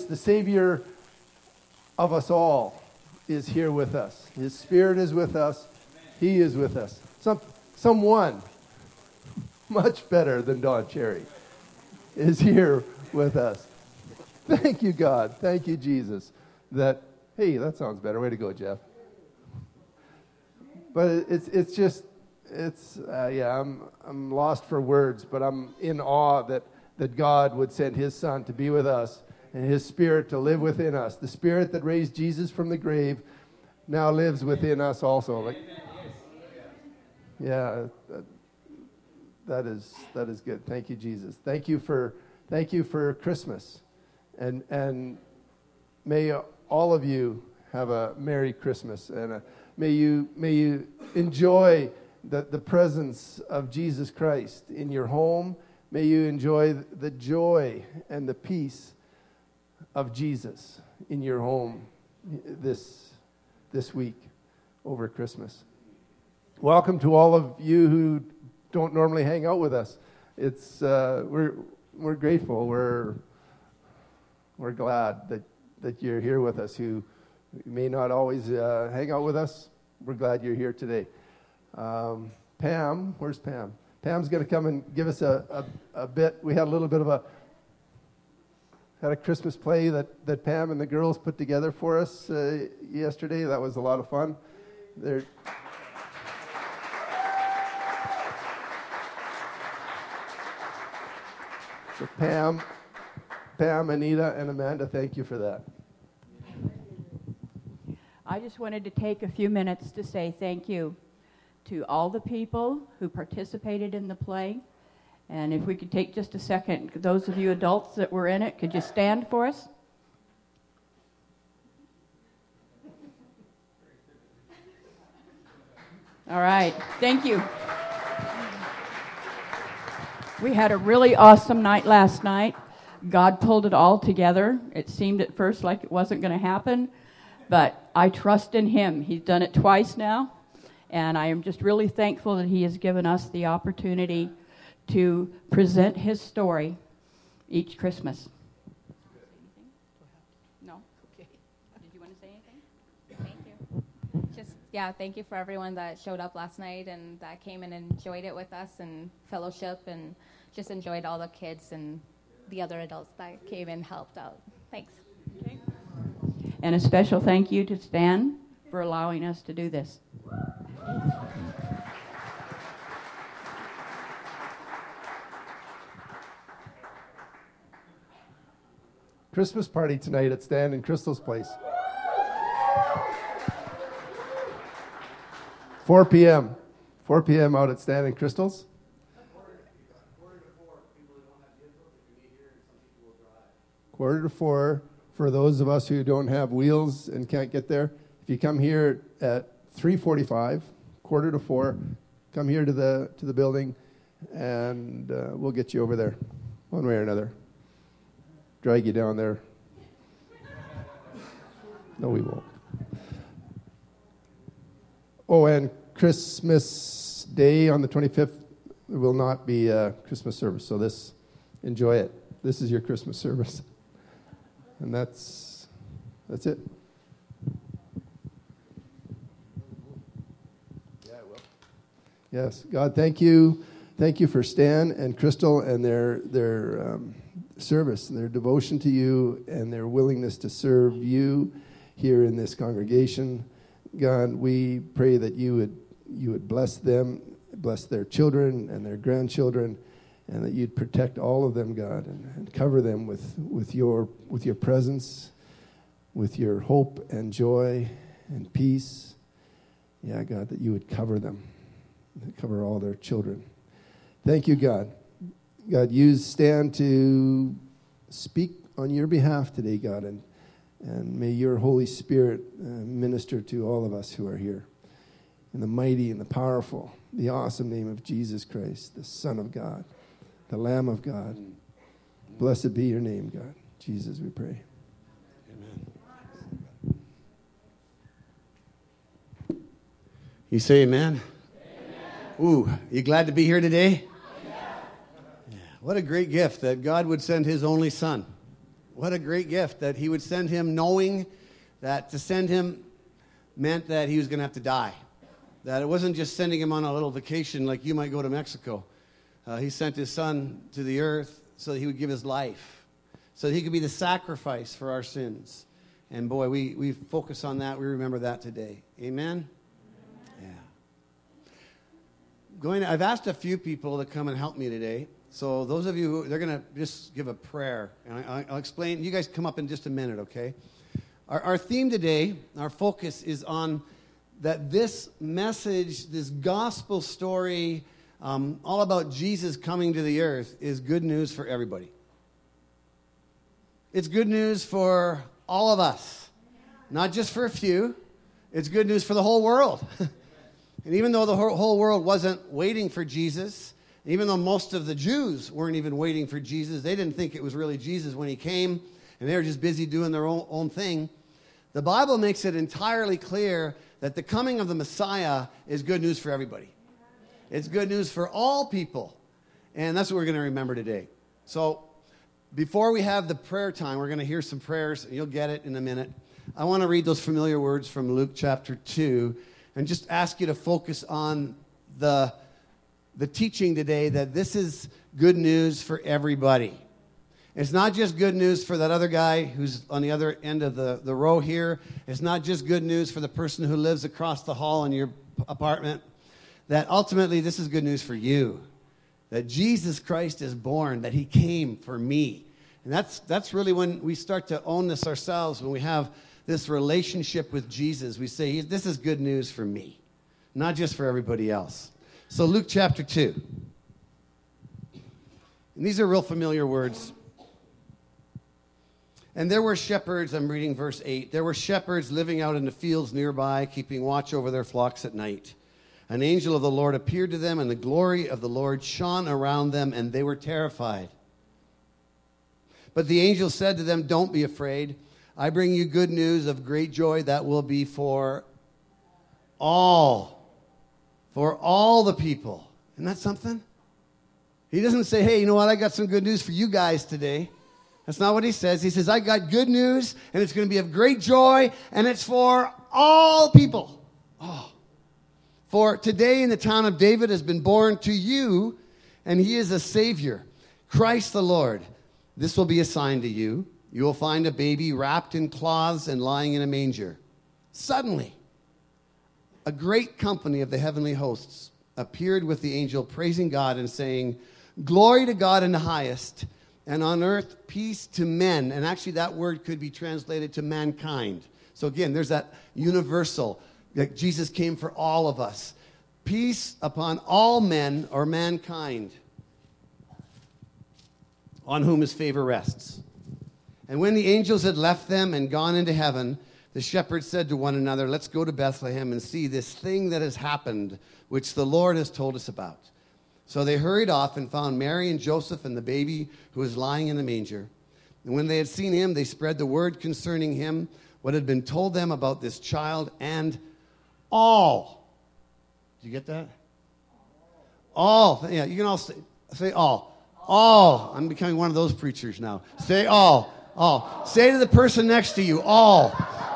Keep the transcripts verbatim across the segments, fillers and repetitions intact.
the Savior of us all, is here with us. His Spirit is with us. He is with us. Some, someone much better than Don Cherry is here with us. Thank you, God. Thank you, Jesus. That, hey, that sounds better. Way to go, Jeff. But it's it's just, it's, uh, yeah, I'm I'm lost for words, but I'm in awe that, that God would send his Son to be with us and his Spirit to live within us. The Spirit that raised Jesus from the grave now lives within us also. Like, yeah, that, that is that is good. Thank you, Jesus. Thank you for thank you for Christmas, and and may all of you have a Merry Christmas, and a, may you may you enjoy the the presence of Jesus Christ in your home. May you enjoy the joy and the peace of Jesus in your home this this week over Christmas. Welcome to all of you who don't normally hang out with us. It's uh, we're we're grateful. We're we're glad that, that you're here with us. Who may not always uh, hang out with us. We're glad you're here today. Um, Pam, where's Pam? Pam's going to come and give us a, a, a bit. We had a little bit of a had a Christmas play that, that Pam and the girls put together for us uh, yesterday. That was a lot of fun. They're So Pam, Pam, Anita, and Amanda, thank you for that. I just wanted to take a few minutes to say thank you to all the people who participated in the play. And if we could take just a second, those of you adults that were in it, could you stand for us? All right, thank you. We had a really awesome night last night. God pulled it all together. It seemed at first like it wasn't going to happen, but I trust in him. He's done it twice now, and I am just really thankful that he has given us the opportunity to present his story each Christmas. No? Okay. Did you want to say anything? Thank you. Just, yeah, thank you for everyone that showed up last night and that came and enjoyed it with us and fellowship and just enjoyed all the kids and the other adults that came and helped out. Thanks. Okay. And a special thank you to Stan for allowing us to do this. Christmas party tonight at Stan and Crystal's place. four p.m. four p.m. out at Stan and Crystal's. Quarter to four for those of us who don't have wheels and can't get there. If you come here at three forty-five, quarter to four, come here to the to the building, and uh, we'll get you over there, one way or another. Drag you down there. No, we won't. Oh, and Christmas Day on the twenty-fifth will not be a Christmas service, so this, enjoy it. This is your Christmas service. And that's that's it. Yeah, I will. Yes, God, thank you, thank you for Stan and Crystal and their their um, service and their devotion to you and their willingness to serve you here in this congregation. God, we pray that you would you would bless them, bless their children and their grandchildren, and that you'd protect all of them, God, and, and cover them with, with your with your presence, with your hope and joy and peace. Yeah, God, that you would cover them, cover all their children. Thank you, God. God, use Stan to speak on your behalf today, God, and, and may your Holy Spirit uh, minister to all of us who are here. In the mighty and the powerful, the awesome name of Jesus Christ, the Son of God, the Lamb of God. Blessed be your name, God. Jesus, we pray. Amen. You say amen? Amen. Ooh, you glad to be here today? Yeah. Yeah. What a great gift that God would send his only son What a great gift that he would send him, knowing that to send him meant that he was going to have to die. That it wasn't just sending him on a little vacation like you might go to Mexico. Uh, he sent his son to the earth so that he would give his life, so that he could be the sacrifice for our sins. And boy, we, we focus on that. We remember that today. Amen? Yeah. Going. To, I've asked a few people to come and help me today. So those of you who, they're going to just give a prayer. And I, I'll explain. You guys come up in just a minute, okay? Our, our theme today, our focus is on that this message, this gospel story, um, all about Jesus coming to the earth is good news for everybody. It's good news for all of us, not just for a few. It's good news for the whole world. And even though the whole world wasn't waiting for Jesus, even though most of the Jews weren't even waiting for Jesus, they didn't think it was really Jesus when he came, and they were just busy doing their own, own thing. The Bible makes it entirely clear that the coming of the Messiah is good news for everybody. It's good news for all people. And that's what we're going to remember today. So before we have the prayer time, we're going to hear some prayers. You'll get it in a minute. I want to read those familiar words from Luke chapter two and just ask you to focus on the, the teaching today that this is good news for everybody. It's not just good news for that other guy who's on the other end of the, the row here. It's not just good news for the person who lives across the hall in your apartment. That ultimately this is good news for you. That Jesus Christ is born, that he came for me. And that's, that's really when we start to own this ourselves, when we have this relationship with Jesus. We say, this is good news for me, not just for everybody else. So Luke chapter two. And these are real familiar words. And there were shepherds, I'm reading verse eight, there were shepherds living out in the fields nearby, keeping watch over their flocks at night. An angel of the Lord appeared to them, and the glory of the Lord shone around them, and they were terrified. But the angel said to them, don't be afraid. I bring you good news of great joy that will be for all, for all the people. Isn't that something? He doesn't say, hey, you know what, I got some good news for you guys today. That's not what he says. He says, I got good news, and it's going to be of great joy, and it's for all people. Oh. For today in the town of David has been born to you, and he is a Savior, Christ the Lord. This will be a sign to you. You will find a baby wrapped in cloths and lying in a manger. Suddenly, a great company of the heavenly hosts appeared with the angel, praising God and saying, glory to God in the highest, and on earth peace to men. And actually that word could be translated to mankind. So again, there's that universal, that Jesus came for all of us. Peace upon all men or mankind, on whom his favor rests. And when the angels had left them and gone into heaven, the shepherds said to one another, let's go to Bethlehem and see this thing that has happened, which the Lord has told us about. So they hurried off and found Mary and Joseph and the baby who was lying in the manger. And when they had seen him, they spread the word concerning him, what had been told them about this child, and all. Did you get that? All. Yeah, you can all say, say all. All. I'm becoming one of those preachers now. Say all. All. Say to the person next to you, all.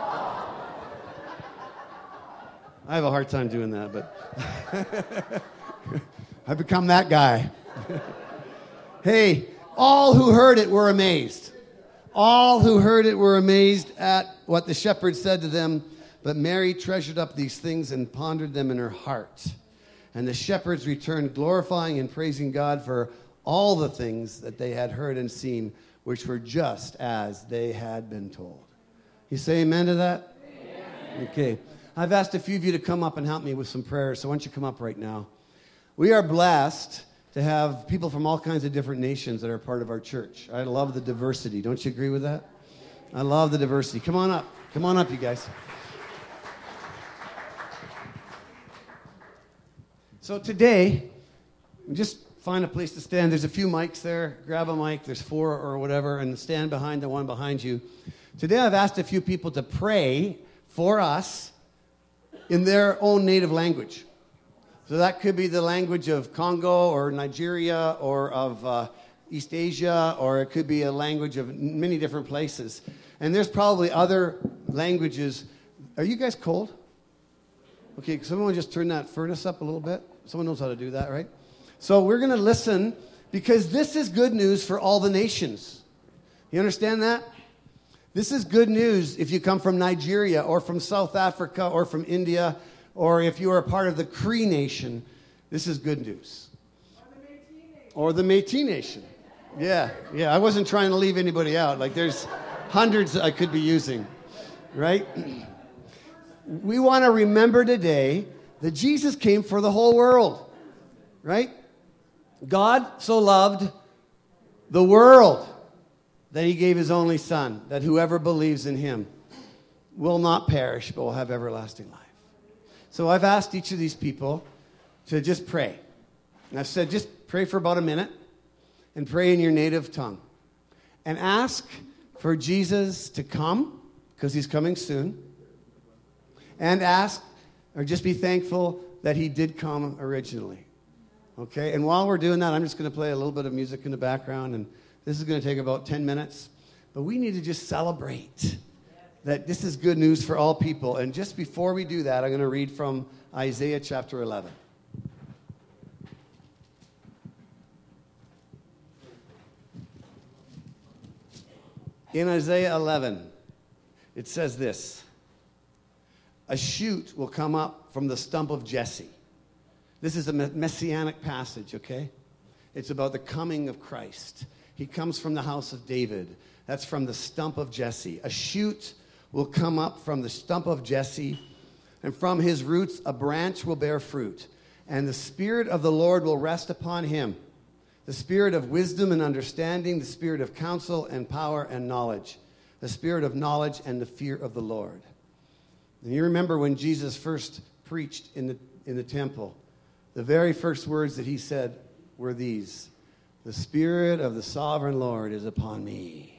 I have a hard time doing that, but I've become that guy. Hey, all who heard it were amazed. All who heard it were amazed at what the shepherds said to them. But Mary treasured up these things and pondered them in her heart. And the shepherds returned, glorifying and praising God for all the things that they had heard and seen, which were just as they had been told. You say amen to that? Amen. Okay. I've asked a few of you to come up and help me with some prayers, so why don't you come up right now? We are blessed to have people from all kinds of different nations that are part of our church. I love the diversity. Don't you agree with that? I love the diversity. Come on up. Come on up, you guys. So today, just find a place to stand. There's a few mics there. Grab a mic. There's four or whatever, and stand behind the one behind you. Today I've asked a few people to pray for us in their own native language. So that could be the language of Congo or Nigeria or of uh, East Asia, or it could be a language of many different places. And there's probably other languages. Are you guys cold? Okay, someone just turn that furnace up a little bit. Someone knows how to do that, right? So we're going to listen because this is good news for all the nations. You understand that? This is good news if you come from Nigeria or from South Africa or from India, or if you are a part of the Cree Nation. This is good news. Or the Métis Nation. Yeah, yeah. I wasn't trying to leave anybody out. Like there's hundreds I could be using, right? We want to remember today that Jesus came for the whole world, right? God so loved the world that he gave his only son, that whoever believes in him will not perish, but will have everlasting life. So I've asked each of these people to just pray. And I've said, just pray for about a minute and pray in your native tongue. And ask for Jesus to come, because he's coming soon. And ask, or just be thankful that he did come originally. Okay? And while we're doing that, I'm just going to play a little bit of music in the background, and this is going to take about ten minutes. But we need to just celebrate that this is good news for all people. And just before we do that, I'm going to read from Isaiah chapter eleven. In Isaiah eleven, it says this: a shoot will come up from the stump of Jesse. This is a messianic passage, okay? It's about the coming of Christ. He comes from the house of David. That's from the stump of Jesse. A shoot will come up from the stump of Jesse, and from his roots a branch will bear fruit. And the Spirit of the Lord will rest upon him, the Spirit of wisdom and understanding, the Spirit of counsel and power and knowledge, the Spirit of knowledge and the fear of the Lord. And you remember when Jesus first preached in the, in the temple, the very first words that he said were these: the Spirit of the sovereign Lord is upon me.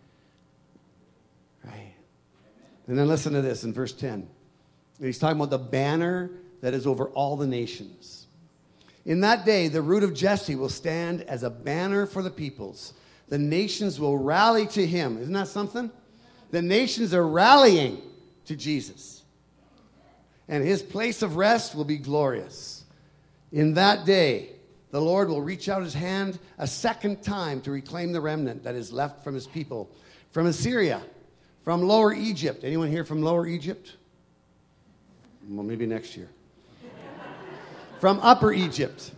Right? And then listen to this in verse ten. He's talking about the banner that is over all the nations. In that day, the root of Jesse will stand as a banner for the peoples. The nations will rally to him. Isn't that something? The nations are rallying to Jesus. And his place of rest will be glorious. In that day, the Lord will reach out his hand a second time to reclaim the remnant that is left from his people. From Assyria, from Lower Egypt. Anyone here from Lower Egypt? Well, maybe next year. From Upper Egypt.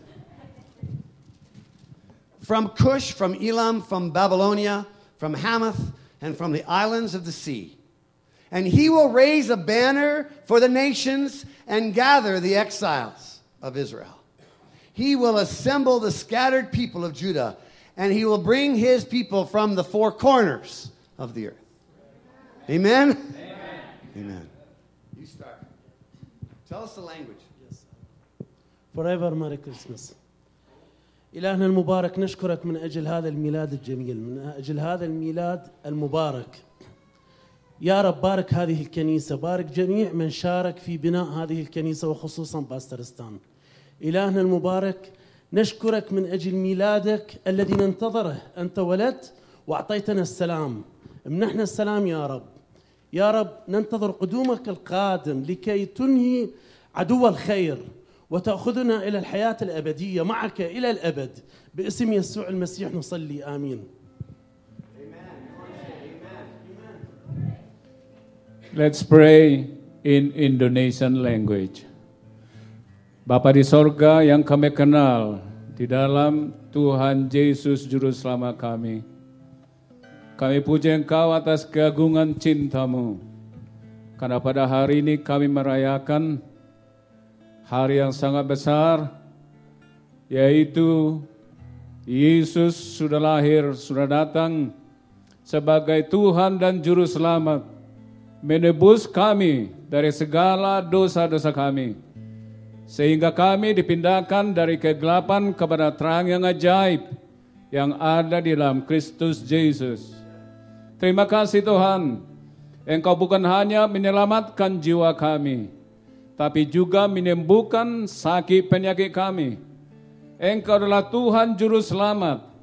From Cush, from Elam, from Babylonia, from Hamath, and from the islands of the sea. And he will raise a banner for the nations and gather the exiles of Israel. He will assemble the scattered people of Judah, and he will bring his people from the four corners of the earth. Amen? Amen. Amen. You start. Tell us the language. Yes. Forever Merry Christmas. إلهنا المبارك نشكرك من أجل هذا الميلاد الجميل، من أجل هذا الميلاد المبارك. يا رب بارك هذه الكنيسة، بارك جميع من شارك في بناء هذه الكنيسة وخصوصا باسترستان. إلهنا المبارك نشكرك من أجل ميلادك الذي ننتظره. أنت ولدت وأعطيتنا السلام، منحنا السلام يا رب. يا رب ننتظر قدومك القادم لكي تنهي عدو الخير وتأخذنا إلى الحياة الأبدية معك إلى الأبد. باسم يسوع المسيح نصلي آمين. Let's pray in Indonesian language. Bapa di sorga yang kami kenal, di dalam Tuhan Yesus Juru Selamat kami, kami puji Engkau atas keagungan cinta-Mu. Karena pada hari ini kami merayakan hari yang sangat besar, yaitu Yesus sudah lahir, sudah datang sebagai Tuhan dan Juru Selamat, menebus kami dari segala dosa-dosa kami. Sehingga kami dipindahkan dari kegelapan kepada terang yang ajaib yang ada di dalam Kristus Yesus. Terima kasih Tuhan, Engkau bukan hanya menyelamatkan jiwa kami, tapi juga menyembuhkan sakit penyakit kami. Engkau adalah Tuhan Juru Selamat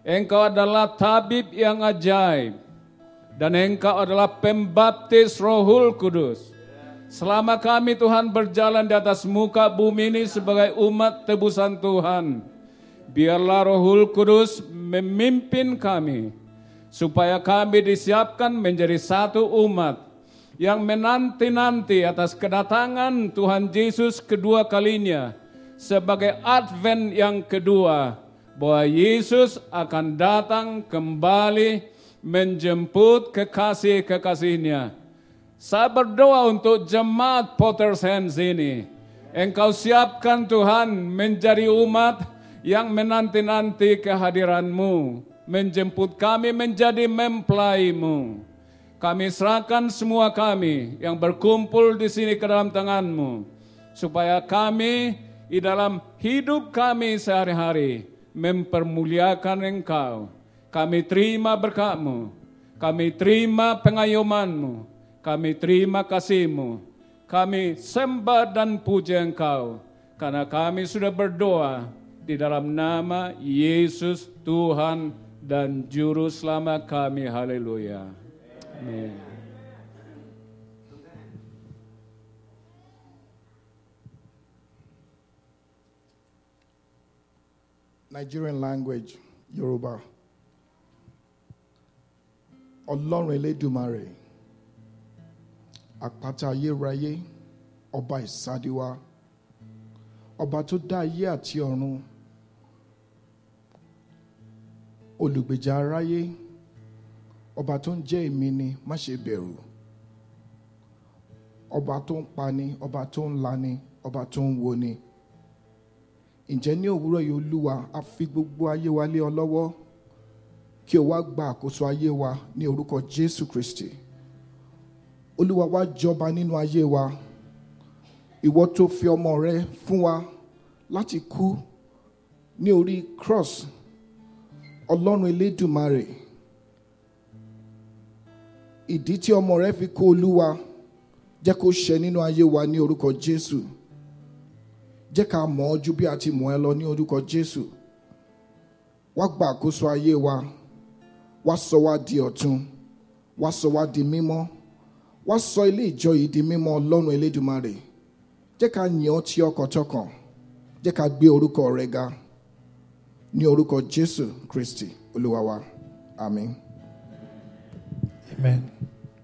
Engkau adalah tabib yang ajaib. Dan Engkau adalah pembaptis Rohul Kudus. Selama kami Tuhan berjalan di atas muka bumi ini sebagai umat tebusan Tuhan, biarlah Rohul Kudus memimpin kami, supaya kami disiapkan menjadi satu umat yang menanti-nanti atas kedatangan Tuhan Yesus kedua kalinya, sebagai advent yang kedua, bahwa Yesus akan datang kembali menjemput kekasih-kekasihnya. Saya berdoa untuk jemaat Potter's Hands ini. Engkau siapkan Tuhan menjadi umat yang menanti-nanti kehadiran-Mu, menjemput kami menjadi mempelai-Mu. Kami serahkan semua kami yang berkumpul di sini ke dalam tangan-Mu, supaya kami di dalam hidup kami sehari-hari mempermuliakan Engkau. Kami terima berkat-Mu, kami terima pengayuman-Mu, kami terima kasih-Mu, kami sembah dan puji Engkau, karena kami sudah berdoa di dalam nama Yesus Tuhan dan Juru Selamat kami. Haleluya. Amin. Nigerian language, Yoruba. Ọlọ́run Elédùmarè, àpáta ayérayé, ọba ìsádiwa, ọba tó dá ayé àti ọ̀run, olùgbèjà aráyé, ọba tó ń jẹ́ èmi ni, má ṣe bẹ̀rù, ọba tó ń pani, ọba tó ń lani, ọba tó ń woni. Ǹjẹ́ ní òwúrọ̀ yìí Olúwa, a fi gbogbo ayé wa lé ọ lọ́wọ́, kí o wá gba àkóso ayé wa ní orúkọ Jésù Kristi. Olúwa wá jọba nínú ayé wa. Ìwọ tó fi ọmọ rẹ fún wa láti kú ní orí cross. Ọlọ́run Elédùmarè, ìdí tí ọmọ rẹ fi kú Olúwa, jẹ́ kó ṣẹ nínú ayé wa ní orúkọ Jésù. Jẹ́ ká mọ̀ ọ́ ju bí a ti mọ̀ ẹ́ lọ ní orúkọ Jésù. Wá gba àkóso ayé wa. Wá sọ wá di ọ̀tun. Wá sọ wá di mímọ́. Wá sọ ilé ìjọ yìí di mímọ́ Ọlọ́run Elédùmarè. Jẹ́ ká yìn ọ́ tí ọkàntọkàn. Jẹ́ ká gbé orúkọ rẹ ga. Ní orúkọ Jésù Kristi Olúwa wa. Àmín. Amen.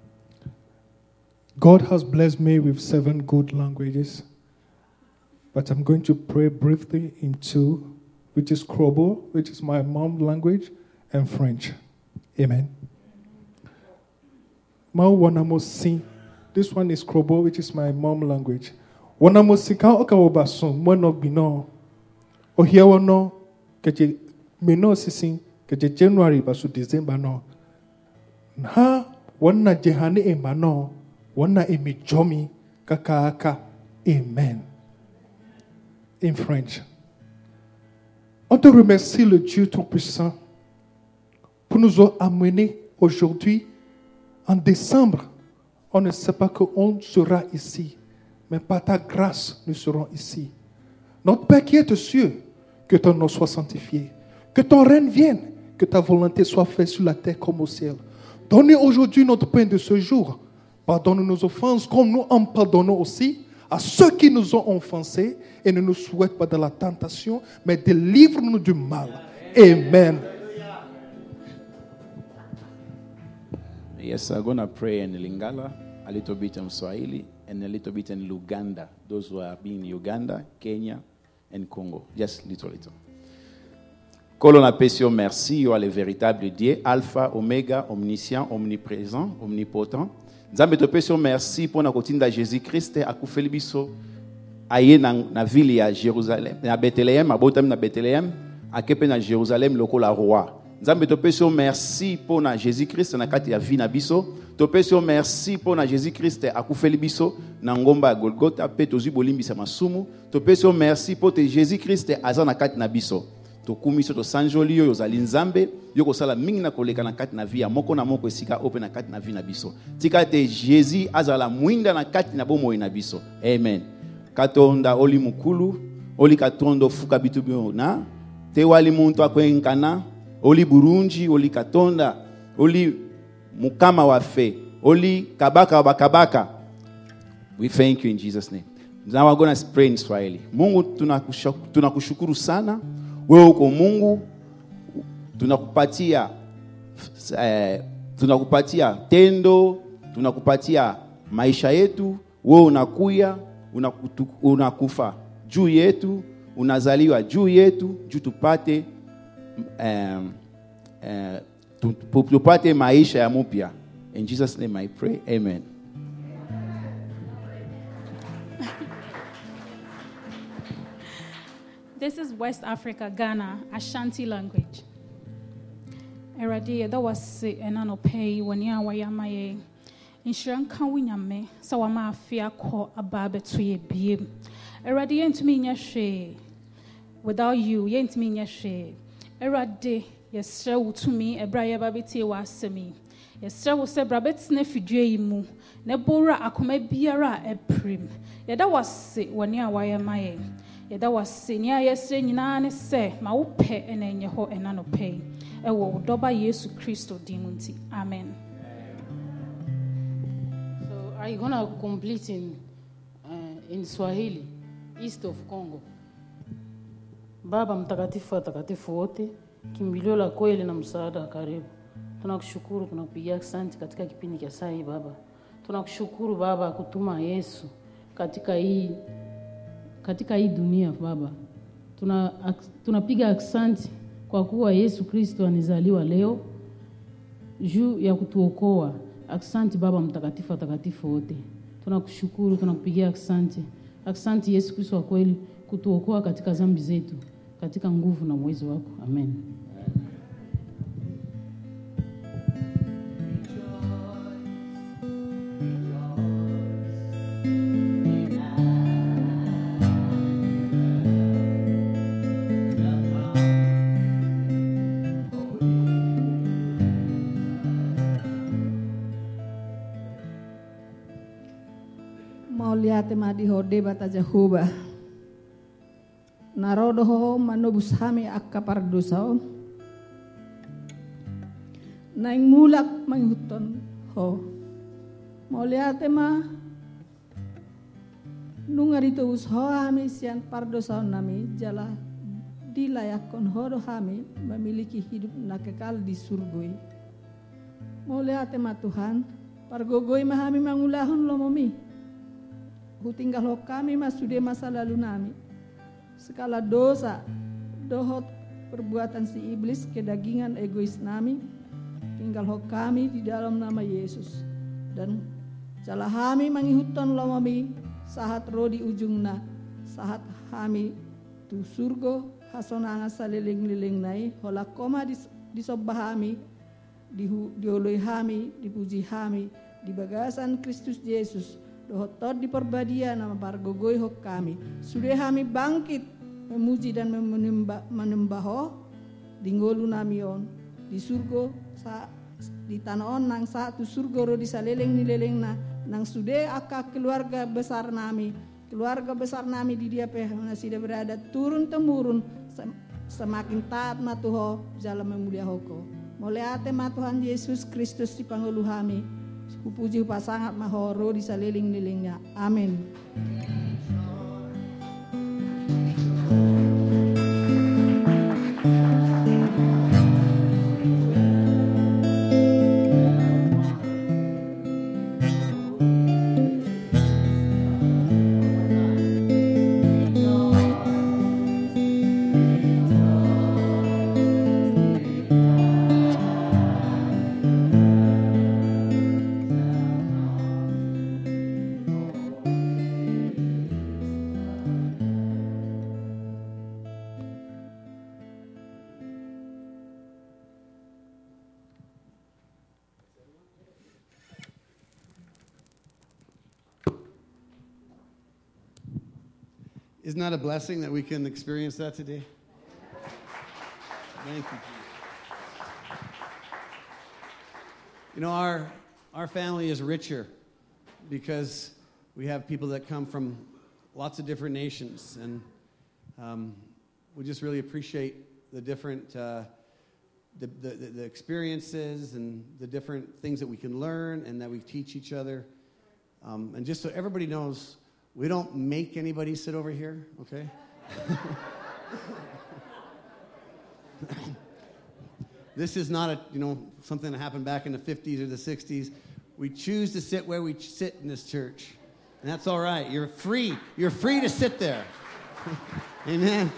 God has blessed me with seven good languages, but I'm going to pray briefly in two, which is Krobo, which is my mom's language, and French. Amen. Ma wanamosi. This one is Krobo, which is my mom's language. Wanamosi ka okawobaso mono bino. Ohia no keje meno sisin keje January basu December no. Ha wana jehane emano wana emijomi kakaaka. Amen. In French. On te remercie le Dieu Tout-Puissant pour nous amener aujourd'hui en décembre. On ne sait pas qu'on sera ici, mais par ta grâce, nous serons ici. Notre Père qui est aux cieux, que ton nom soit sanctifié, que ton règne vienne, que ta volonté soit faite sur la terre comme au ciel. Donnez aujourd'hui notre pain de ce jour. Pardonne nos offenses comme nous en pardonnons aussi à ceux qui nous ont offensés, et ne nous souhaite pas de la tentation, mais délivre-nous du mal. Amen. Yes, I'm going to pray in Lingala, a little bit in Swahili, and a little bit in Luganda. Those who are being in Uganda, Kenya, and Congo. Just little, little. Colon appelle merci, you are le véritable Dieu, Alpha, Omega, omniscient, omniprésent, omnipotent. Nzambe te pèsio merci pour na kotinda Jésus-Christ akufeli biso aye na, na ville ya Jérusalem na Bethléem abotam na Bethléem akepe na Jérusalem lokola roi. Nzambe te pèsio merci pour na Jésus-Christ na kati ya vie na biso. Te pèsio merci pour na Jésus-Christ akufeli biso na ngomba Golgotha pe tozi bolimbisa masumu. Te pèsio merci pour te Jésus-Christ aza na kati na biso. Tokumiso to sanjoli yo zali nzambe yoko sala mingi na koleka na kati na via moko na moko esika ope na kati na vi na biso tika te Jésus azala mwinda na kati na bomo na biso. Amen. Katonda oli mukulu oli katondo fuka bitu biona te wali muntu akwenkana oli Burundi, oli Katonda, oli Mukama wa fe, oli Kabaka wa bakabaka. We thank you in Jesus' name. Now we're going to pray in Swahili. Mungu tunakushukuru, tunakushukuru sana. Wewe uko Mungu. Tunakupatia eh, tunakupatia tendo, tunakupatia maisha yetu. Wewe unakuya, unakutu, unakufa juu yetu, unazaliwa juu yetu, juu tupate eh, eh, tupate maisha ya mpya. In Jesus' name I pray. Amen. This is West Africa, Ghana, Ashanti language. Eradi, that was an anopay when ya wayamaye. Inshiran kawinyame, sawama afia ko ababe tuye biem. Eradi yent me nyashe. Without you, yent me nyashe. Eradi, yesre to me, ebraya babiti wasemi. Yesre will say brabets nefidue mu. Nebora akome biara eprim. Yada was when ya wayamaye. Yada was senior yesterday, Nina say, Maupe and Enyeho and Anope. E wo doba Yesu Christo dimunti. Amen. So are you gonna complete in uh, in Swahili, east of Congo? Baba mtakatifu watakatifu wote, kimbilio la kweli na msaada wa karibu. Tunakushukuru, tunakupigia asante katika kipindi cha saa hii Baba. Tunakushukuru Baba kutuma Yesu katika hii katika hii dunia Baba. Tuna tunapiga asante kwa kuwa Yesu Kristo anizaliwa leo juu ya kutuokoa. Asante Baba mtakatifu watakatifu wote. Tunakushukuru, tunakupigia asante. Asante Yesu Kristo wa kweli kutuokoa katika dhambi zetu, katika nguvu na uwezo wako. Amen. Mauliate madi hode bata Jehovah. Narodoho manobus hami akka pardusao. Naing mulak manghuton ho. Mauliate ma nungarito us ho hami sian pardusao nami jala dilayakon hodo hami memiliki hidup na kekal di surgoi. Mauliate ma Tuhan pargogoi mahami mangulahon lomomi. Hutinggal ho kami masude masa lalu nami. Segala dosa, dohot perbuatan si iblis, kedagingan egois nami, tinggal ho kami di dalam nama Yesus. Dan jala kami mangihuton lomami sahat ro di ujungna, sahat kami tu surgo hasonanga saliling-liling nai, hola koma di sobah kami, dioloi kami, dipuji kami, di bagasan Kristus Yesus. Dohotor di perbadian nama pargogoi hok kami. Sudah kami bangkit memuji dan menembah menembaho dinggolu namion di surgo sa di tanah on nang satu surgo ro di saleleng nileleng na nang sudah akak keluarga besar nami keluarga besar nami di dia pe sudah berada turun temurun semakin taat matuho jalan memulia hoko. Mulai ate Tuhan Yesus Kristus di pangulu kami. Puji pasangat mahoro di saliling-lilingnya. Amin. Isn't that a blessing that we can experience that today? Thank you. You know, our our family is richer because we have people that come from lots of different nations, and um, we just really appreciate the different uh, the, the, the experiences and the different things that we can learn and that we teach each other. Um, and just so everybody knows, we don't make anybody sit over here, okay? This is not a, you know, something that happened back in the fifties or the sixties. We choose to sit where we ch- sit in this church. And that's all right. You're free. You're free to sit there. Amen.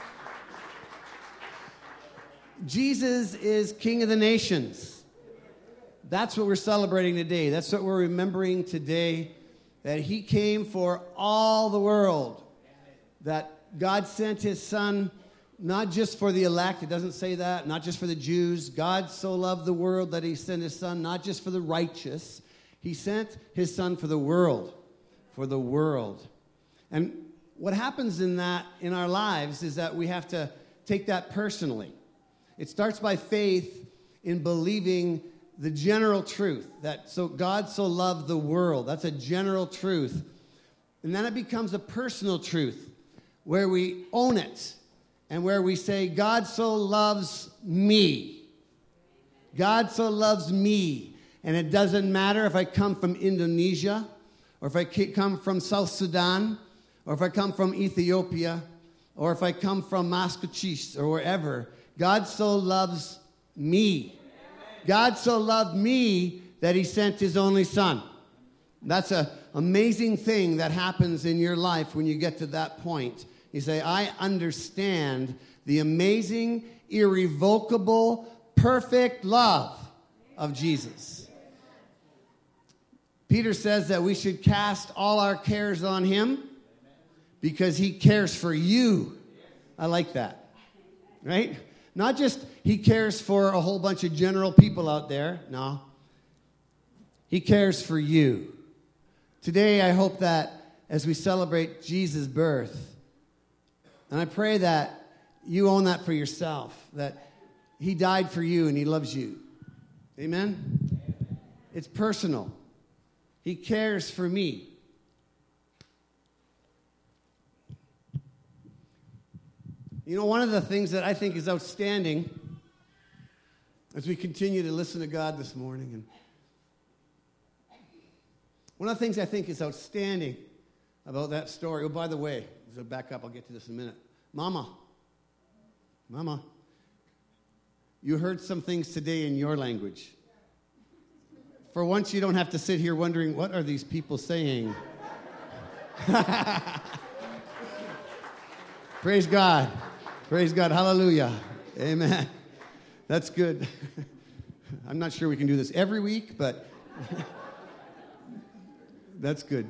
Jesus is King of the nations. That's what we're celebrating today. That's what we're remembering today, that he came for all the world. That God sent his son not just for the elect, it doesn't say that, not just for the Jews. God so loved the world that he sent his son not just for the righteous. He sent his son for the world, for the world. And what happens in that, in our lives, is that we have to take that personally. It starts by faith in believing the general truth, that so God so loved the world. That's a general truth. And then it becomes a personal truth where we own it and where we say, God so loves me. God so loves me. And it doesn't matter if I come from Indonesia or if I come from South Sudan or if I come from Ethiopia or if I come from Massachusetts or wherever. God so loves me. God so loved me that he sent his only son. That's an amazing thing that happens in your life when you get to that point. You say, I understand the amazing, irrevocable, perfect love of Jesus. Peter says that we should cast all our cares on him because he cares for you. I like that. Right? Not just he cares for a whole bunch of general people out there. No. He cares for you. Today, I hope that as we celebrate Jesus' birth, and I pray that you own that for yourself, that he died for you and he loves you. Amen? It's personal. He cares for me. You know, one of the things that I think is outstanding as we continue to listen to God this morning, and one of the things I think is outstanding about that story, oh, by the way, so back up, I'll get to this in a minute. Mama, Mama, you heard some things today in your language. For once, you don't have to sit here wondering, what are these people saying? Praise God. Praise God. Hallelujah. Amen. That's good. I'm not sure we can do this every week, but that's good.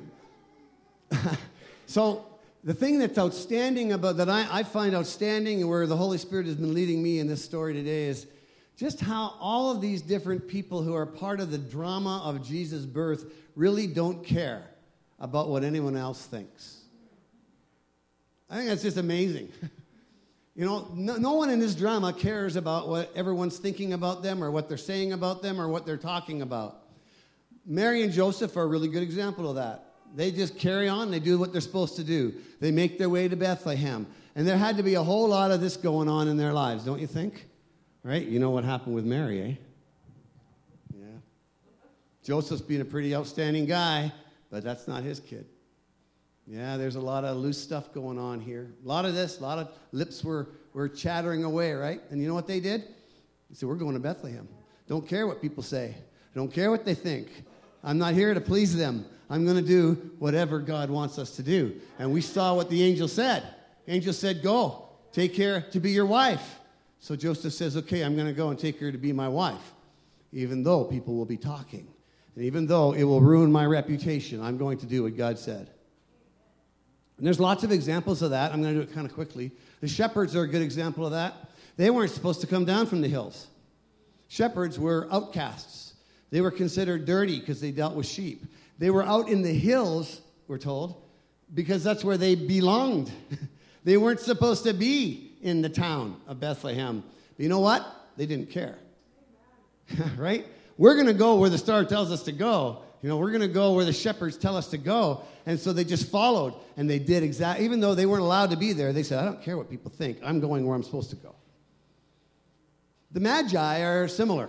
So the thing that's outstanding about that I, I find outstanding and where the Holy Spirit has been leading me in this story today is just how all of these different people who are part of the drama of Jesus' birth really don't care about what anyone else thinks. I think that's just amazing. You know, no, no one in this drama cares about what everyone's thinking about them or what they're saying about them or what they're talking about. Mary and Joseph are a really good example of that. They just carry on. They do what they're supposed to do. They make their way to Bethlehem. And there had to be a whole lot of this going on in their lives, don't you think? Right? You know what happened with Mary, eh? Yeah. Joseph's being a pretty outstanding guy, but that's not his kid. Yeah, there's a lot of loose stuff going on here. A lot of this, a lot of lips were, were chattering away, right? And you know what they did? They said, we're going to Bethlehem. Don't care what people say. Don't care what they think. I'm not here to please them. I'm going to do whatever God wants us to do. And we saw what the angel said. Angel said, go, take her to be your wife. So Joseph says, okay, I'm going to go and take her to be my wife, even though people will be talking. And even though it will ruin my reputation, I'm going to do what God said. And there's lots of examples of that. I'm going to do it kind of quickly. The shepherds are a good example of that. They weren't supposed to come down from the hills. Shepherds were outcasts. They were considered dirty because they dealt with sheep. They were out in the hills, we're told, because that's where they belonged. They weren't supposed to be in the town of Bethlehem. But you know what? They didn't care. Right? We're going to go where the star tells us to go. You know, we're going to go where the shepherds tell us to go. And so they just followed, and they did exactly, even though they weren't allowed to be there, they said, I don't care what people think. I'm going where I'm supposed to go. The Magi are similar.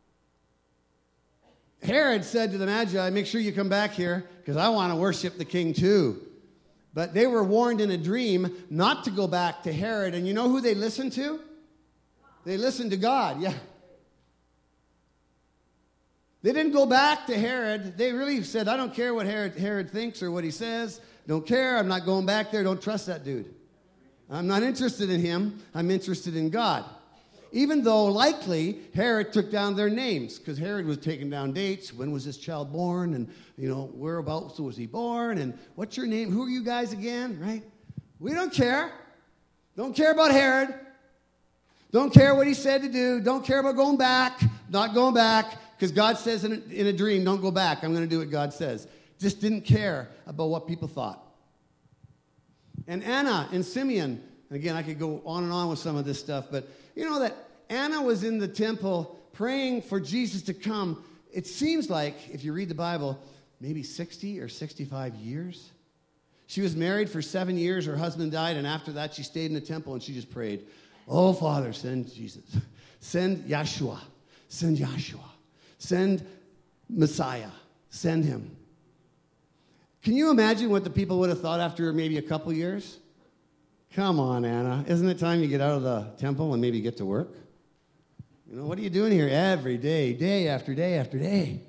Herod said to the Magi, make sure you come back here because I want to worship the king too. But they were warned in a dream not to go back to Herod. And you know who they listened to? They listened to God, yeah. They didn't go back to Herod. They really said, I don't care what Herod, Herod thinks or what he says. Don't care. I'm not going back there. Don't trust that dude. I'm not interested in him. I'm interested in God. Even though likely Herod took down their names because Herod was taking down dates. When was this child born? And, you know, whereabouts was he born? And what's your name? Who are you guys again? Right? We don't care. Don't care about Herod. Don't care what he said to do. Don't care about going back. Not going back because God says in a, in a dream, don't go back. I'm going to do what God says. Just didn't care about what people thought. And Anna and Simeon, again, I could go on and on with some of this stuff, but you know that Anna was in the temple praying for Jesus to come. It seems like, if you read the Bible, maybe sixty or sixty-five years. She was married for seven years. Her husband died, and after that, she stayed in the temple, and she just prayed, oh, Father, send Jesus. Send Yeshua. Send Yeshua. Send Messiah. Send him. Can you imagine what the people would have thought after maybe a couple years? Come on, Anna. Isn't it time you get out of the temple and maybe get to work? You know, what are you doing here every day, day after day after day?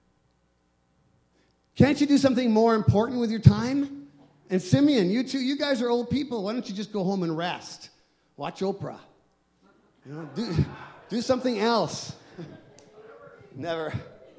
Can't you do something more important with your time? And Simeon, you two, you guys are old people. Why don't you just go home and rest? Watch Oprah. You know, do, do something else. Never.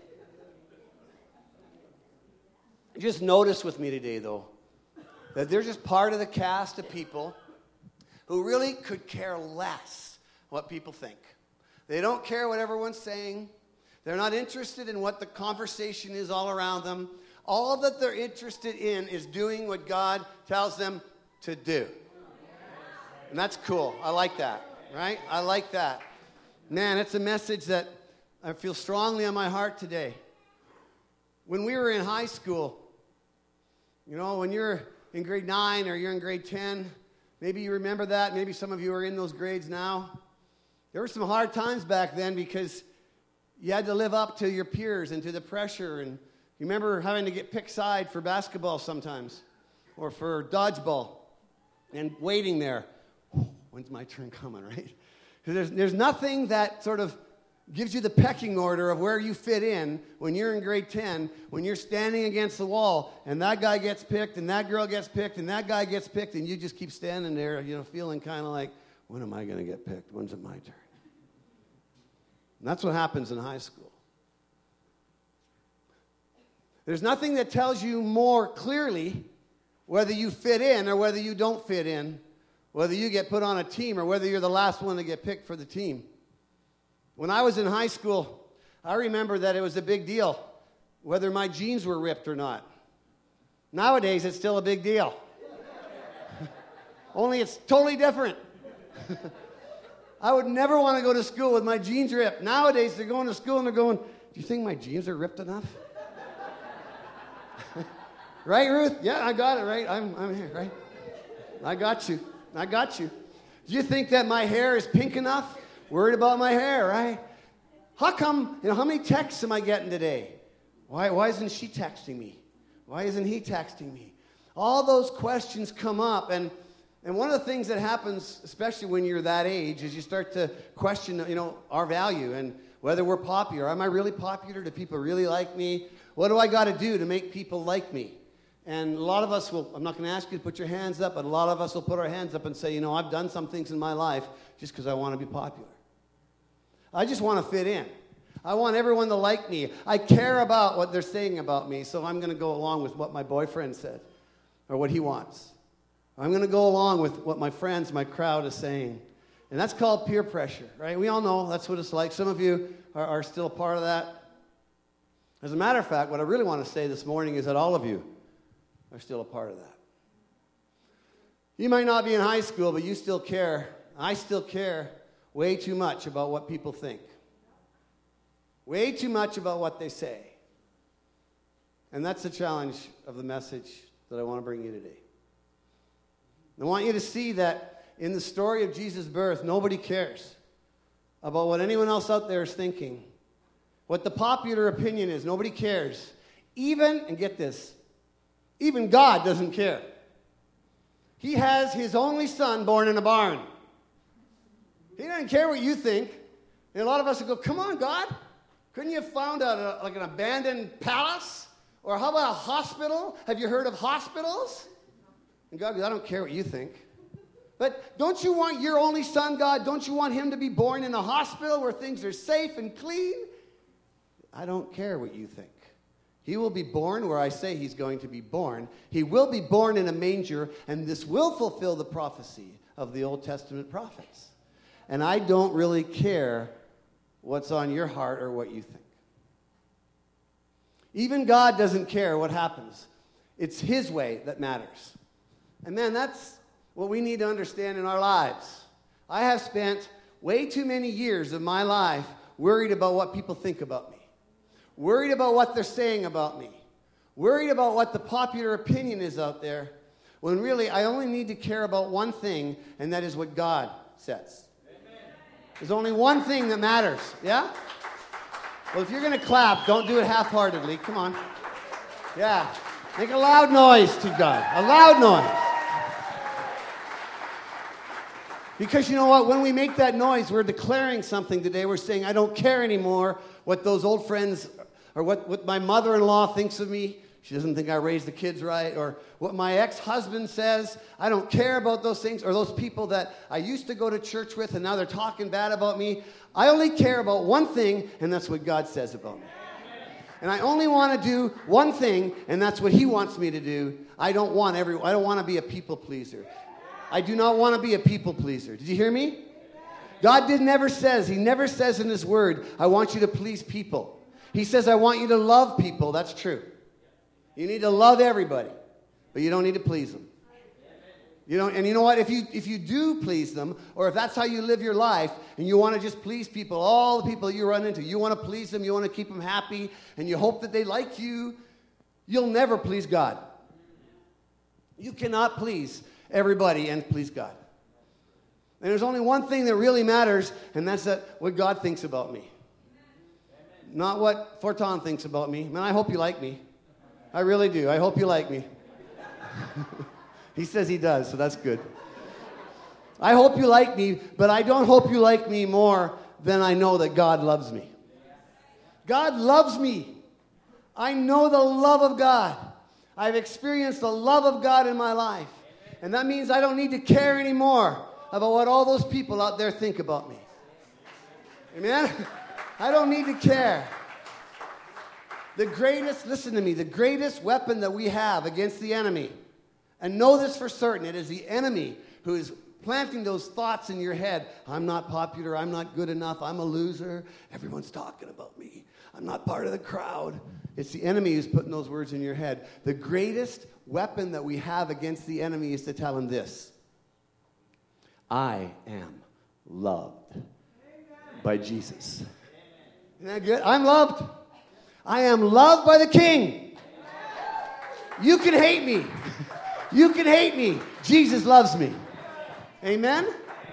Just notice with me today, though, that they're just part of the cast of people who really could care less what people think. They don't care what everyone's saying. They're not interested in what the conversation is all around them. All that they're interested in is doing what God tells them to do. And that's cool. I like that, right? I like that. Man, it's a message that I feel strongly on my heart today. When we were in high school, you know, when you're in grade nine or you're in grade ten, maybe you remember that. Maybe some of you are in those grades now. There were some hard times back then because you had to live up to your peers and to the pressure. And you remember having to get picked side for basketball sometimes or for dodgeball and waiting there. When's my turn coming, right? Because there's, there's nothing that sort of gives you the pecking order of where you fit in when you're in grade ten, when you're standing against the wall, and that guy gets picked, and that girl gets picked, and that guy gets picked, and you just keep standing there, you know, feeling kind of like, when am I going to get picked? When's it my turn? And that's what happens in high school. There's nothing that tells you more clearly whether you fit in or whether you don't fit in, whether you get put on a team or whether you're the last one to get picked for the team. When I was in high school, I remember that it was a big deal whether my jeans were ripped or not. Nowadays, it's still a big deal. Only it's totally different. I would never want to go to school with my jeans ripped. Nowadays, they're going to school and they're going, do you think my jeans are ripped enough? Right, Ruth? Yeah, I got it, right? I'm, I'm here, right? I got you. I got you. Do you think that my hair is pink enough? Worried about my hair, right? How come, you know, how many texts am I getting today? Why, why isn't she texting me? Why isn't he texting me? All those questions come up, and, and one of the things that happens, especially when you're that age, is you start to question, you know, our value and whether we're popular. Am I really popular? Do people really like me? What do I got to do to make people like me? And a lot of us will, I'm not going to ask you to put your hands up, but a lot of us will put our hands up and say, you know, I've done some things in my life just because I want to be popular. I just want to fit in. I want everyone to like me. I care about what they're saying about me, so I'm going to go along with what my boyfriend said or what he wants. I'm going to go along with what my friends, my crowd is saying. And that's called peer pressure, right? We all know that's what it's like. Some of you are, are still a part of that. As a matter of fact, what I really want to say this morning is that all of you are still a part of that. You might not be in high school, but you still care. I still care way too much about what people think. Way too much about what they say. And that's the challenge of the message that I want to bring you today. I want you to see that in the story of Jesus' birth, nobody cares about what anyone else out there is thinking, what the popular opinion is. Nobody cares. Even, and get this, even God doesn't care. He has his only son born in a barn. He doesn't care what you think. And a lot of us would go, come on, God. Couldn't you have found a, like an abandoned palace? Or how about a hospital? Have you heard of hospitals? And God goes, I don't care what you think. But don't you want your only son, God, don't you want him to be born in a hospital where things are safe and clean? I don't care what you think. He will be born where I say he's going to be born. He will be born in a manger, and this will fulfill the prophecy of the Old Testament prophets. And I don't really care what's on your heart or what you think. Even God doesn't care what happens. It's his way that matters. And man, that's what we need to understand in our lives. I have spent way too many years of my life worried about what people think about me. Worried about what they're saying about me. Worried about what the popular opinion is out there. When really, I only need to care about one thing, and that is what God says. Amen. There's only one thing that matters. Yeah? Well, if you're going to clap, don't do it half-heartedly. Come on. Yeah. Make a loud noise to God. A loud noise. Because you know what? When we make that noise, we're declaring something today. We're saying, I don't care anymore what those old friends or what, what my mother-in-law thinks of me. She doesn't think I raised the kids right. Or what my ex-husband says. I don't care about those things. Or those people that I used to go to church with and now they're talking bad about me. I only care about one thing, and that's what God says about me. And I only want to do one thing, and that's what he wants me to do. I don't want every, I don't want to be a people pleaser. I do not want to be a people pleaser. Did you hear me? God did never says, he never says in his word, I want you to please people. He says, I want you to love people. That's true. You need to love everybody, but you don't need to please them. You know, and you know what? If you if you do please them, or if that's how you live your life, and you want to just please people, all the people you run into, you want to please them, you want to keep them happy, and you hope that they like you, you'll never please God. You cannot please everybody and please God. And there's only one thing that really matters, and that's that what God thinks about me. Not what Fortan thinks about me. Man, I hope you like me. I really do. I hope you like me. He says he does, so that's good. I hope you like me, but I don't hope you like me more than I know that God loves me. God loves me. I know the love of God. I've experienced the love of God in my life. And that means I don't need to care anymore about what all those people out there think about me. Amen? I don't need to care. The greatest, listen to me, the greatest weapon that we have against the enemy, and know this for certain, it is the enemy who is planting those thoughts in your head. I'm not popular, I'm not good enough, I'm a loser, everyone's talking about me, I'm not part of the crowd. It's the enemy who's putting those words in your head. The greatest weapon that we have against the enemy is to tell him this: I am loved by Jesus. Isn't that good? I'm loved. I am loved by the King. You can hate me. You can hate me. Jesus loves me. Amen?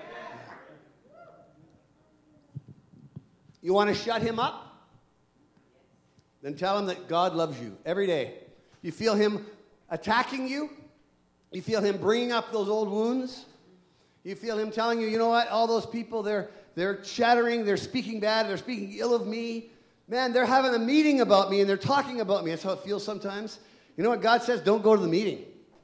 You want to shut him up? Then tell him that God loves you every day. You feel him attacking you? You feel him bringing up those old wounds? You feel him telling you, you know what, all those people, they're, they're chattering, they're speaking bad, they're speaking ill of me. Man, they're having a meeting about me and they're talking about me. That's how it feels sometimes. You know what God says? Don't go to the meeting.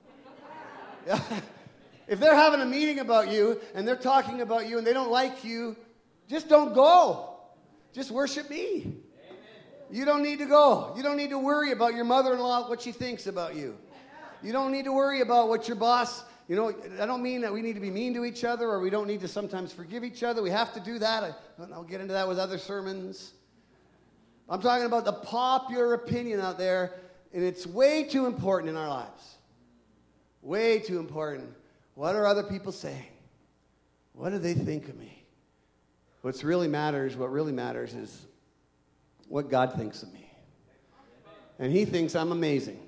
If they're having a meeting about you and they're talking about you and they don't like you, just don't go. Just worship me. Amen. You don't need to go. You don't need to worry about your mother-in-law, what she thinks about you. You don't need to worry about what your boss, you know, I don't mean that we need to be mean to each other or we don't need to sometimes forgive each other. We have to do that. I, I'll get into that with other sermons. I'm talking about the popular opinion out there, and it's way too important in our lives. Way too important. What are other people saying? What do they think of me? What's really matters, what really matters is what God thinks of me. And he thinks I'm amazing.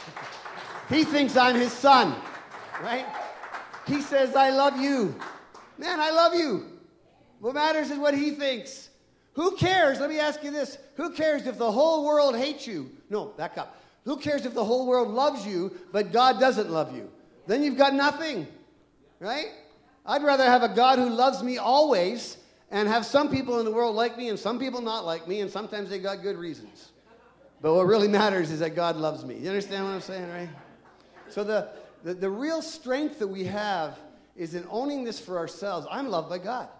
He thinks I'm his son, right? He says, I love you. Man, I love you. What matters is what he thinks. Who cares? Let me ask you this. Who cares if the whole world hates you? No, back up. Who cares if the whole world loves you, but God doesn't love you? Then you've got nothing, right? I'd rather have a God who loves me always and have some people in the world like me and some people not like me, and sometimes they got good reasons. But what really matters is that God loves me. You understand what I'm saying, right? So the, the, the real strength that we have is in owning this for ourselves. I'm loved by God.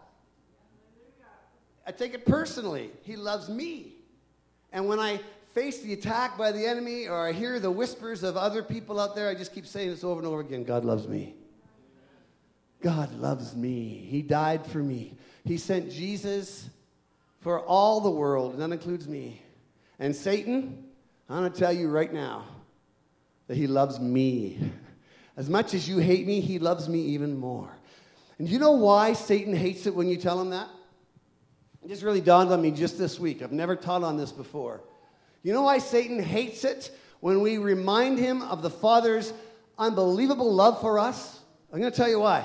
I take it personally. He loves me. And when I face the attack by the enemy or I hear the whispers of other people out there, I just keep saying this over and over again. God loves me. God loves me. He died for me. He sent Jesus for all the world, and that includes me. And Satan, I'm going to tell you right now that he loves me. As much as you hate me, he loves me even more. And do you know why Satan hates it when you tell him that? It just really dawned on me just this week. I've never taught on this before. You know why Satan hates it when we remind him of the Father's unbelievable love for us? I'm going to tell you why.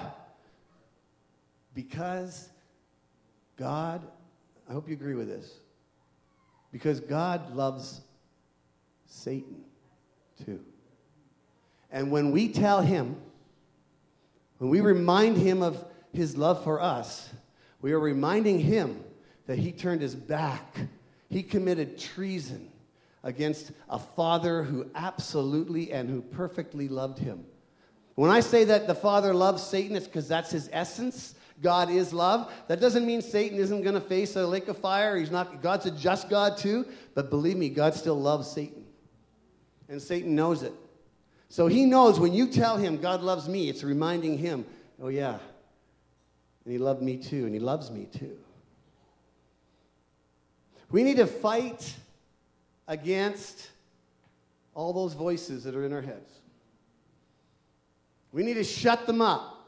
Because God, I hope you agree with this, because God loves Satan too. And when we tell him, when we remind him of his love for us, we are reminding him that he turned his back. He committed treason against a Father who absolutely and who perfectly loved him. When I say that the Father loves Satan, it's because that's his essence. God is love. That doesn't mean Satan isn't going to face a lake of fire. He's not. God's a just God too. But believe me, God still loves Satan. And Satan knows it. So he knows when you tell him God loves me, it's reminding him, oh yeah, and he loved me too, and he loves me too. We need to fight against all those voices that are in our heads. We need to shut them up.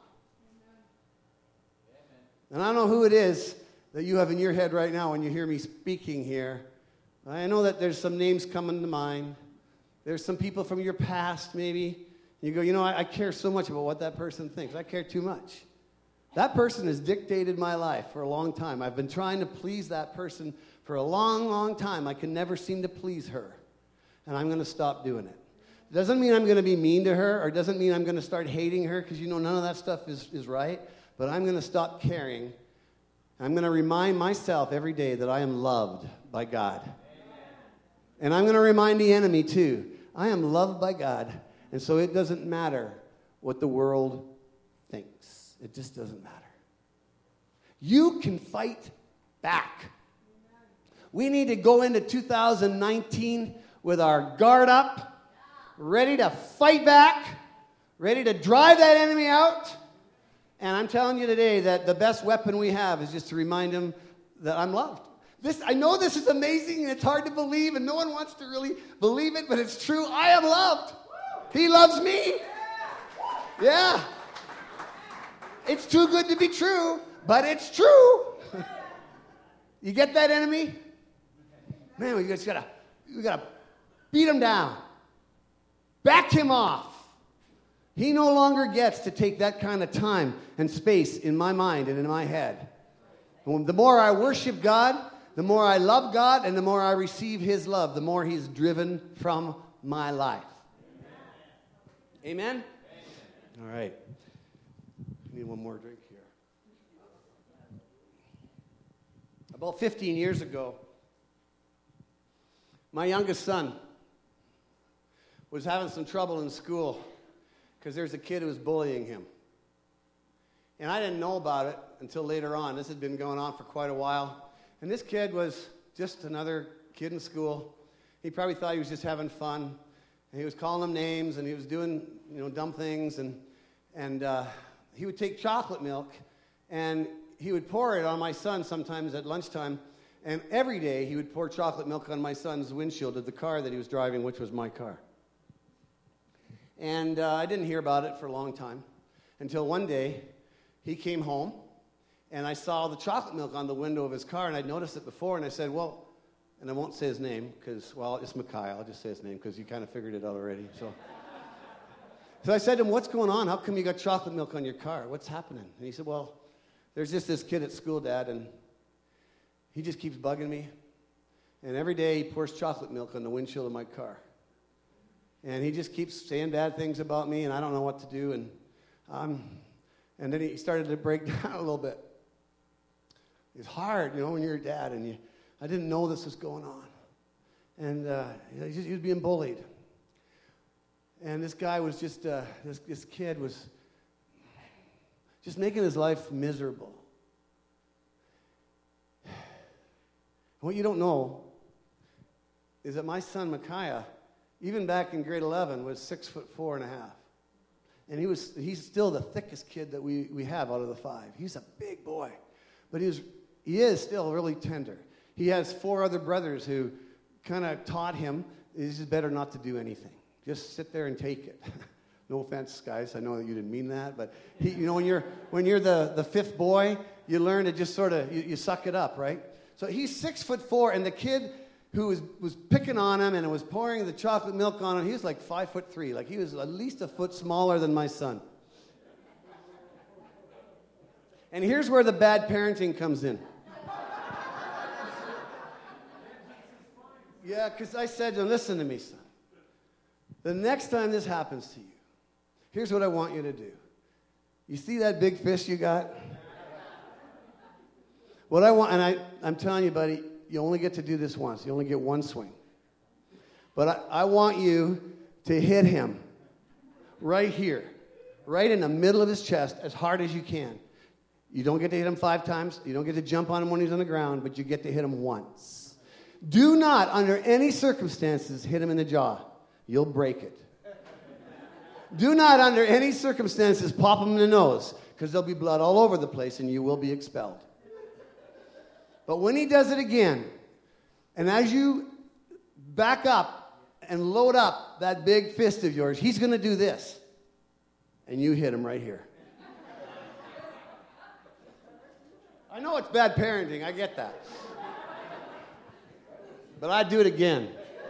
And I don't know who it is that you have in your head right now when you hear me speaking here. I know that there's some names coming to mind. There's some people from your past, maybe. You go, you know, I, I care so much about what that person thinks. I care too much. That person has dictated my life for a long time. I've been trying to please that person for a long, long time. I can never seem to please her. And I'm going to stop doing it. It doesn't mean I'm going to be mean to her, or it doesn't mean I'm going to start hating her, because, you know, none of that stuff is, is right. But I'm going to stop caring. I'm going to remind myself every day that I am loved by God. Amen. And I'm going to remind the enemy, too. I am loved by God. And so it doesn't matter what the world thinks. It just doesn't matter. You can fight back. We need to go into two thousand nineteen with our guard up, ready to fight back, ready to drive that enemy out. And I'm telling you today that the best weapon we have is just to remind him that I'm loved. This, I know this is amazing and it's hard to believe and no one wants to really believe it, but it's true. I am loved. He loves me. Yeah. It's too good to be true, but it's true. You get that, enemy? Man, we just gotta, we gotta beat him down. Back him off. He no longer gets to take that kind of time and space in my mind and in my head. And the more I worship God, the more I love God, and the more I receive his love, the more he's driven from my life. Amen? Amen? All right. I need one more drink here. About fifteen years ago, my youngest son was having some trouble in school because there's a kid who was bullying him. And I didn't know about it until later on. This had been going on for quite a while. And this kid was just another kid in school. He probably thought he was just having fun. And he was calling them names, and he was doing, you know, dumb things. And, and uh, he would take chocolate milk, and he would pour it on my son sometimes at lunchtime. And every day he would pour chocolate milk on my son's windshield of the car that he was driving, which was my car. And uh, I didn't hear about it for a long time until one day he came home, and I saw the chocolate milk on the window of his car, and I'd noticed it before, and I said, well, and I won't say his name because, well, it's Micaiah. I'll just say his name because you kind of figured it out already. So, so I said to him, what's going on? How come you got chocolate milk on your car? What's happening? And he said, well, there's just this kid at school, Dad, and he just keeps bugging me. And every day he pours chocolate milk on the windshield of my car. And he just keeps saying bad things about me, and I don't know what to do. And um, and then he started to break down a little bit. It's hard, you know, when you're a dad, and you, I didn't know this was going on. And uh, he, was, he was being bullied. And this guy was just, uh, this, this kid was just making his life miserable. What you don't know is that my son, Micaiah, even back in grade eleven, was six foot four and a half. And he was, he's still the thickest kid that we, we have out of the five. He's a big boy. But he was, he is still really tender. He has four other brothers who kind of taught him, it's just better not to do anything. Just sit there and take it. No offense, guys. I know that you didn't mean that. But, he, you know, when you're, when you're the, the fifth boy, you learn to just sort of, you, you suck it up, right? So he's six foot four, and the kid who was, was picking on him and was pouring the chocolate milk on him, he was like five foot three. Like he was at least a foot smaller than my son. And here's where the bad parenting comes in. Yeah, because I said to him, listen to me, son. The next time this happens to you, here's what I want you to do. You see that big fish you got? What I want, and I, I'm telling you, buddy, you only get to do this once. You only get one swing. But I, I want you to hit him right here, right in the middle of his chest as hard as you can. You don't get to hit him five times. You don't get to jump on him when he's on the ground, but you get to hit him once. Do not, under any circumstances, hit him in the jaw. You'll break it. Do not, under any circumstances, pop him in the nose, because there'll be blood all over the place and you will be expelled. But when he does it again, and as you back up and load up that big fist of yours, he's going to do this. And you hit him right here. I know it's bad parenting. I get that. But I'd do it again.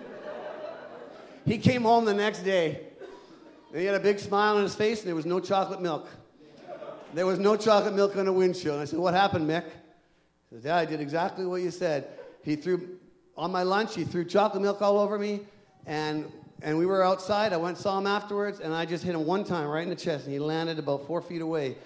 He came home the next day, and he had a big smile on his face, and there was no chocolate milk. There was no chocolate milk on the windshield. And I said, what happened, Mick? He says, yeah, I did exactly what you said. He threw, on my lunch, he threw chocolate milk all over me, and and we were outside. I went and saw him afterwards, and I just hit him one time right in the chest, and he landed about four feet away.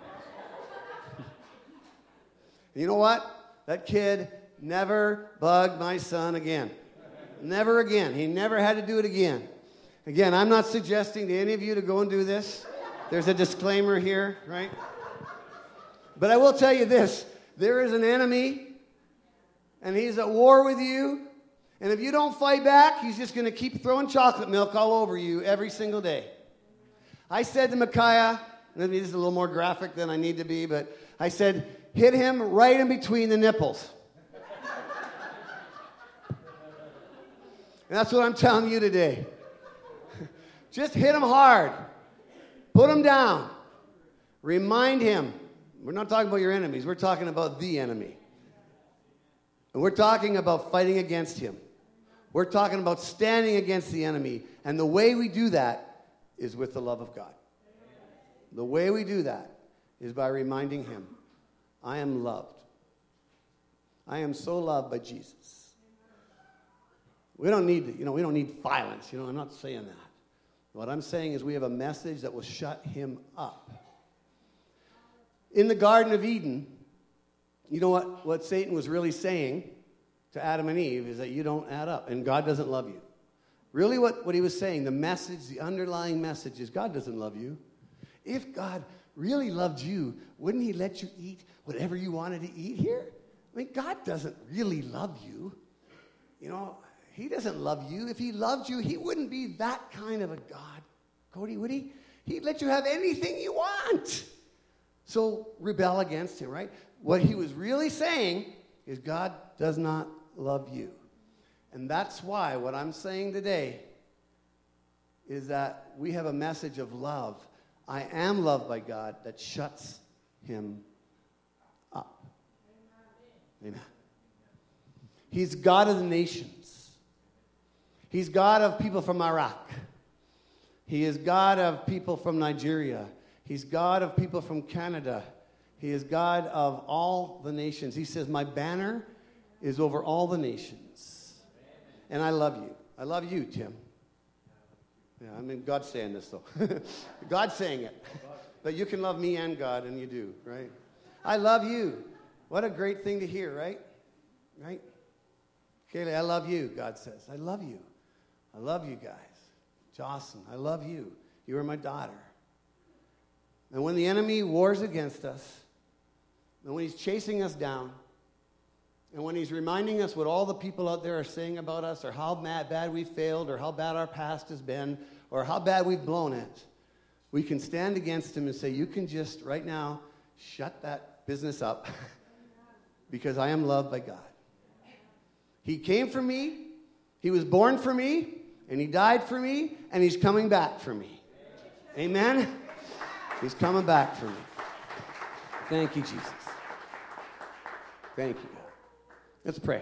You know what? That kid never bugged my son again. Never again. He never had to do it again. Again, I'm not suggesting to any of you to go and do this. There's a disclaimer here, right? But I will tell you this. There is an enemy, and he's at war with you. And if you don't fight back, he's just going to keep throwing chocolate milk all over you every single day. I said to Micaiah, and this is a little more graphic than I need to be, but I said, hit him right in between the nipples. And that's what I'm telling you today. Just hit him hard. Put him down. Remind him. We're not talking about your enemies. We're talking about the enemy. And we're talking about fighting against him. We're talking about standing against the enemy. And the way we do that is with the love of God. The way we do that is by reminding him, I am loved. I am so loved by Jesus. We don't need, you know, we don't need violence. You know, I'm not saying that. What I'm saying is we have a message that will shut him up. In the Garden of Eden, you know what, what Satan was really saying to Adam and Eve is that you don't add up, and God doesn't love you. Really what, what he was saying, the message, the underlying message is God doesn't love you. If God really loved you, wouldn't he let you eat whatever you wanted to eat here? I mean, God doesn't really love you. You know, he doesn't love you. If he loved you, he wouldn't be that kind of a God. Cody, would he? He'd let you have anything you want. So rebel against him, right? What he was really saying is God does not love you. And that's why what I'm saying today is that we have a message of love. I am loved by God that shuts him up. Amen. He's God of the nations. He's God of people from Iraq. He is God of people from Nigeria. He's God of people from Canada. He is God of all the nations. He says, my banner is over all the nations. And I love you. I love you, Tim. Yeah, I mean, God's saying this, though. God's saying it. But you can love me and God, and you do, right? I love you. What a great thing to hear, right? Right? Kaylee, I love you, God says. I love you. I love you guys. Jocelyn, I love you. You are my daughter. And when the enemy wars against us, and when he's chasing us down, and when he's reminding us what all the people out there are saying about us, or how mad, bad we failed, or how bad our past has been, or how bad we've blown it, we can stand against him and say, you can just, right now, shut that business up, because I am loved by God. He came for me, he was born for me, and he died for me, and he's coming back for me. Amen? He's coming back for me. Thank you, Jesus. Thank you, God. Let's pray.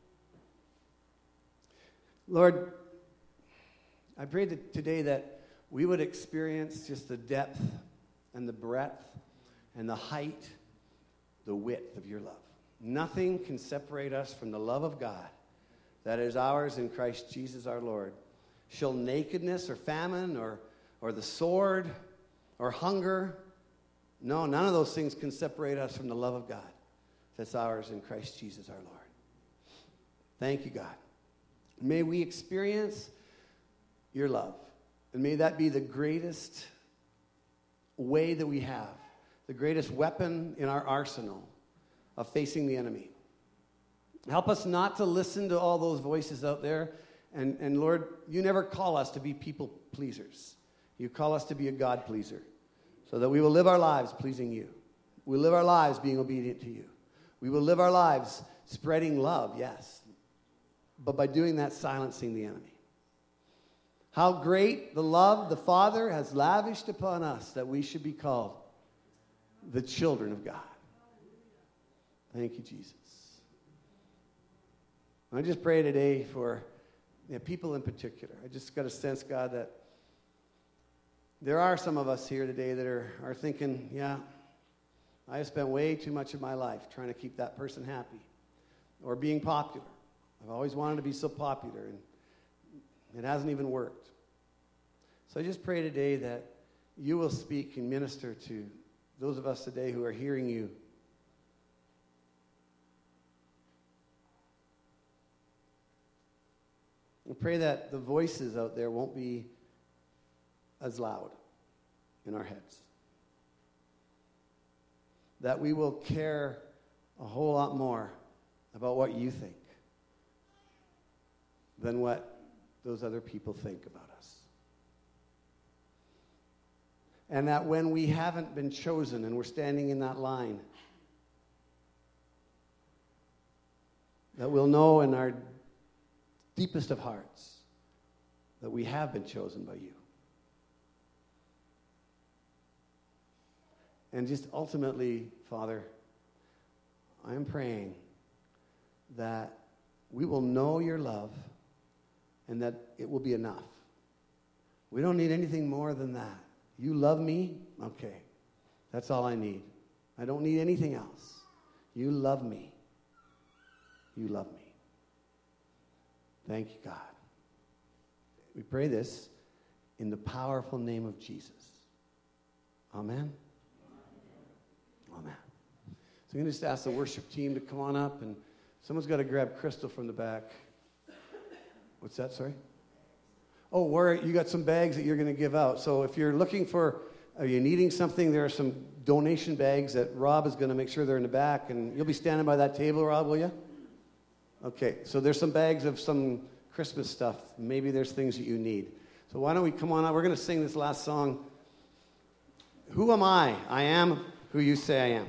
Lord, I pray that today that we would experience just the depth and the breadth and the height, the width of your love. Nothing can separate us from the love of God that is ours in Christ Jesus our Lord. Shall nakedness or famine or, or the sword or hunger, no, none of those things can separate us from the love of God that's ours in Christ Jesus our Lord. Thank you, God. May we experience your love. And may that be the greatest way that we have, the greatest weapon in our arsenal of facing the enemy. Help us not to listen to all those voices out there. And, and Lord, you never call us to be people pleasers. You call us to be a God pleaser so that we will live our lives pleasing you. We live our lives being obedient to you. We will live our lives spreading love, yes, but by doing that, silencing the enemy. How great the love the Father has lavished upon us that we should be called the children of God. Thank you, Jesus. I just pray today for you know, people in particular. I just got a sense, God, that there are some of us here today that are, are thinking, yeah, I have spent way too much of my life trying to keep that person happy or being popular. I've always wanted to be so popular, and it hasn't even worked. So I just pray today that you will speak and minister to those of us today who are hearing you. I pray that the voices out there won't be as loud in our heads. That we will care a whole lot more about what you think than what those other people think about us. And that when we haven't been chosen and we're standing in that line, that we'll know in our deepest of hearts that we have been chosen by you. And just ultimately, Father, I am praying that we will know your love and that it will be enough. We don't need anything more than that. You love me? Okay. That's all I need. I don't need anything else. You love me. You love me. Thank you, God. We pray this in the powerful name of Jesus. Amen. Amen. So I'm going to just ask the worship team to come on up, and someone's got to grab Crystal from the back. What's that, sorry? Oh, where you got some bags that you're going to give out. So if you're looking for, are you needing something, there are some donation bags that Rob is going to make sure they're in the back, and you'll be standing by that table, Rob, will you? Okay, so there's some bags of some Christmas stuff. Maybe there's things that you need. So why don't we come on up? We're going to sing this last song. Who am I? I am who you say I am.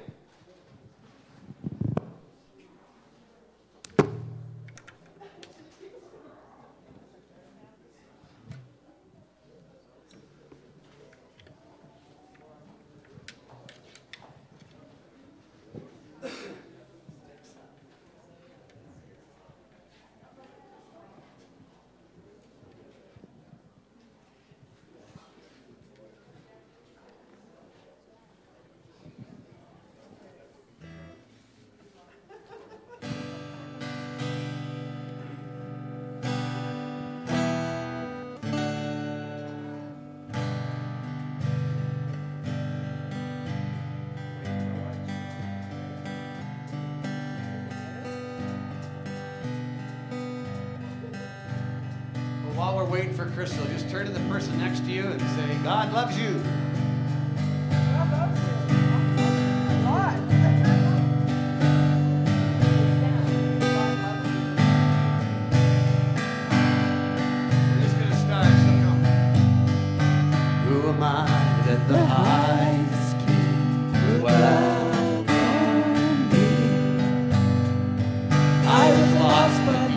we're waiting for Crystal, just turn to the person next to you and say, God loves you. We're just going to start, so come. Who am I that the eyes keep welcome me? I was lost, but